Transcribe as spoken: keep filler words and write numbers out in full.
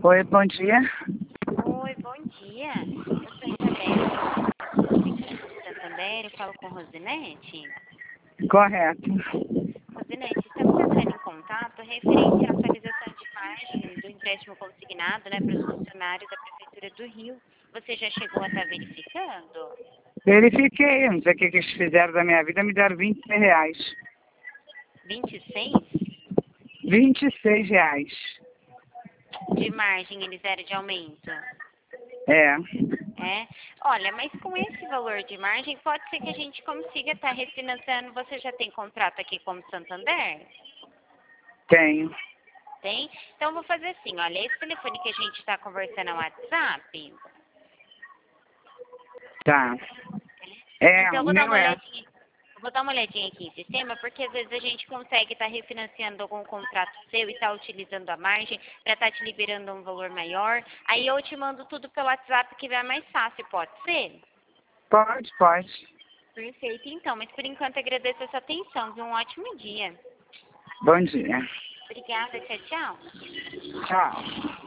Oi, bom dia. Oi, bom dia. Eu sou Isabel, do Santander, eu falo com Rosinete. Correto. Rosinete, estamos entrando em contato referente à atualização de margem do empréstimo consignado, né, para os funcionários da Prefeitura do Rio. Você já chegou a estar verificando? Verifiquei, não sei o que que eles fizeram da minha vida, me deram vinte e seis reais. vinte e seis vinte e seis reais. de margem eles deram de aumento? É. É? Olha, mas com esse valor de margem, pode ser que a gente consiga estar refinanciando. Você já tem contrato aqui como Santander? Tenho. Tem? Então, eu vou fazer assim, olha, esse telefone que a gente está conversando é o WhatsApp. Tá. É, Então, eu o vou dar meu uma é. olhadinha. eu Vou dar uma olhadinha aqui em sistema, porque às vezes a gente consegue estar refinanciando algum contrato seu e estar utilizando a margem para estar te liberando um valor maior. Aí eu te mando tudo pelo WhatsApp que vai mais fácil, pode ser? Pode, pode. Perfeito, então. Mas por enquanto agradeço a sua atenção. Viu? Um ótimo dia. Bom dia. Obrigada, tchau, tchau. Tchau.